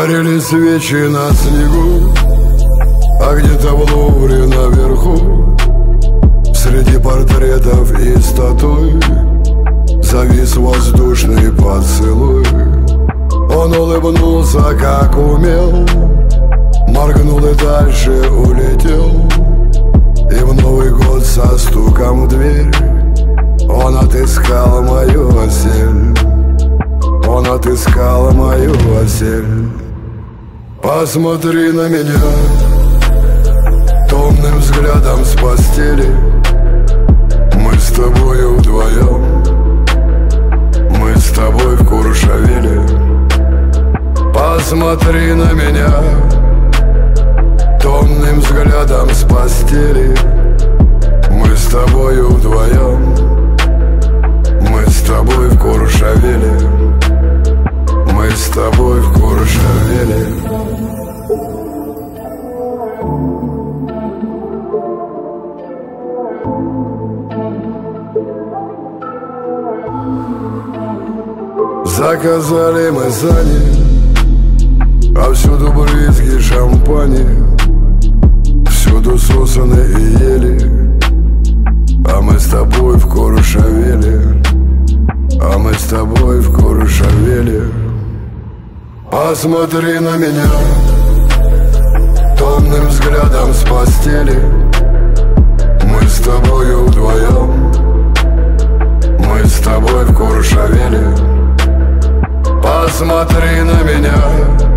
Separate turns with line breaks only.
Горели свечи на снегу, а где-то в Лувре наверху, среди портретов и статуй, завис воздушный поцелуй. Он улыбнулся, как умел, моргнул и дальше улетел. И в Новый год со стуком в дверь он отыскал мою осель. Он отыскал мою осель. Посмотри на меня томным взглядом с постели. Мы с тобою вдвоем, мы с тобой в Куршавеле. Посмотри на меня томным взглядом с постели. Мы с тобою вдвоем, мы с тобой в Куршавеле. Мы с тобой в Куршавеле. Заказали мы сани, а всюду брызги шампани, всюду сосны и ели. А мы с тобой в Куршавеле, а мы с тобой в Куршавеле. Посмотри на меня томным взглядом с постели. Мы с тобою вдвоем, мы с тобой в Куршавеле. Посмотри на меня